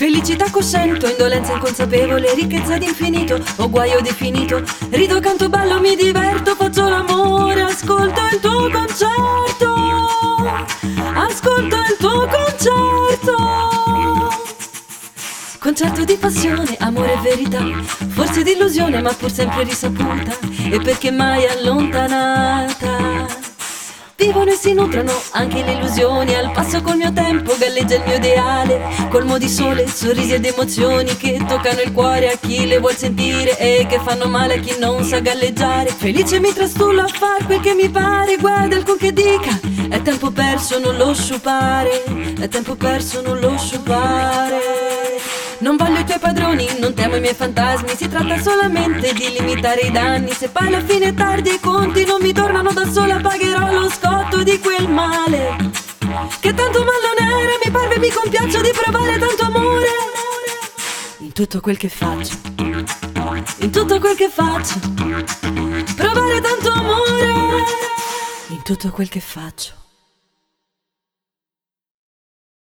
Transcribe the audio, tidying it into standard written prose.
Felicità cosciento, indolenza inconsapevole, ricchezza d'infinito, o guaio definito. Rido, canto, ballo, mi diverto, faccio l'amore, ascolto il tuo concerto. Ascolto il tuo concerto. Concerto di passione, amore e verità, forse di illusione ma pur sempre risaputa, e perché mai allontanata. Vivono e si nutrono anche le illusioni, al passo col mio tempo galleggia il mio ideale, colmo di sole, sorrisi ed emozioni che toccano il cuore a chi le vuol sentire e che fanno male a chi non sa galleggiare. Felice mi trastullo a far quel che mi pare, guarda il con che dica, è tempo perso, non lo sciupare, è tempo perso, non lo sciupare. Non voglio i tuoi padroni, non temo i miei fantasmi, si tratta solamente di limitare i danni. Se poi alla fine è tardi e i conti non mi tornano da sola, pagherò lo scotto di quel male che tanto mal non era. Mi parve, mi compiaccio di provare tanto amore in tutto quel che faccio, in tutto quel che faccio, provare tanto amore in tutto quel che faccio.